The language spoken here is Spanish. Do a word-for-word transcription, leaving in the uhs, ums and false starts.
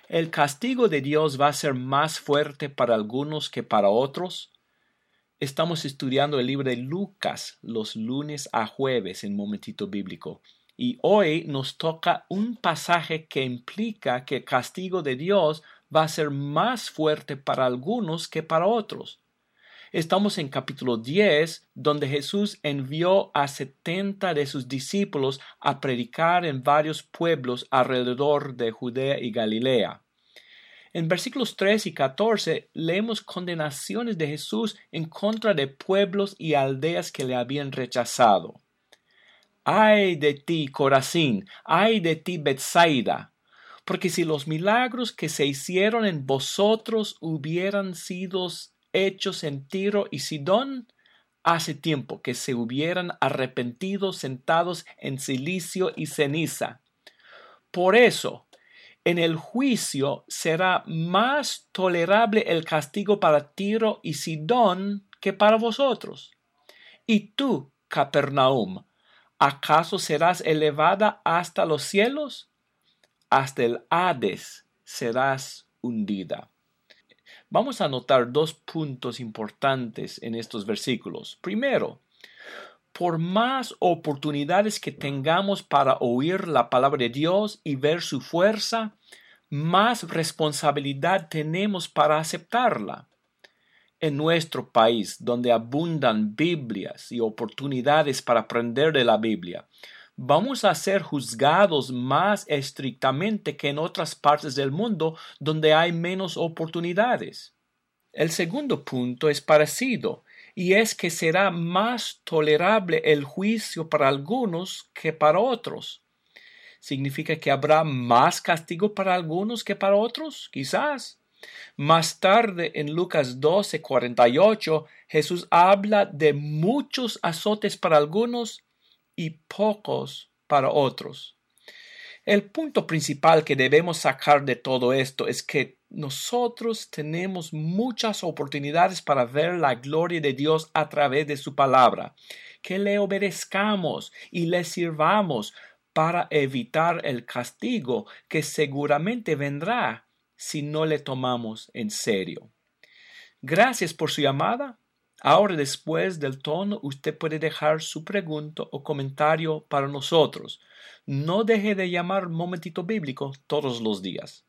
¿El castigo de Dios va a ser más fuerte para algunos que para otros? Estamos estudiando el libro de Lucas los lunes a jueves en Momentito Bíblico. Y hoy nos toca un pasaje que implica que el castigo de Dios va a ser más fuerte para algunos que para otros. Estamos en capítulo diez, donde Jesús envió a setenta de sus discípulos a predicar en varios pueblos alrededor de Judea y Galilea. En versículos tres y catorce leemos condenaciones de Jesús en contra de pueblos y aldeas que le habían rechazado. ¡Ay de ti, Corazín! ¡Ay de ti, Betsaida! Porque si los milagros que se hicieron en vosotros hubieran sido hechos en Tiro y Sidón, hace tiempo que se hubieran arrepentido sentados en cilicio y ceniza. Por eso, en el juicio será más tolerable el castigo para Tiro y Sidón que para vosotros. Y tú, Capernaum, ¿acaso serás elevada hasta los cielos? Hasta el Hades serás hundida. Vamos a notar dos puntos importantes en estos versículos. Primero, por más oportunidades que tengamos para oír la palabra de Dios y ver su fuerza, más responsabilidad tenemos para aceptarla. En nuestro país, donde abundan Biblias y oportunidades para aprender de la Biblia, vamos a ser juzgados más estrictamente que en otras partes del mundo donde hay menos oportunidades. El segundo punto es parecido, y es que será más tolerable el juicio para algunos que para otros. ¿Significa que habrá más castigo para algunos que para otros? Quizás. Más tarde, en Lucas doce, cuarenta y ocho, Jesús habla de muchos azotes para algunos y pocos para otros. El punto principal que debemos sacar de todo esto es que nosotros tenemos muchas oportunidades para ver la gloria de Dios a través de su palabra, que le obedezcamos y le sirvamos para evitar el castigo que seguramente vendrá si no le tomamos en serio. Gracias por su llamada. Ahora, después del tono, usted puede dejar su pregunta o comentario para nosotros. No deje de llamar Momentito Bíblico todos los días.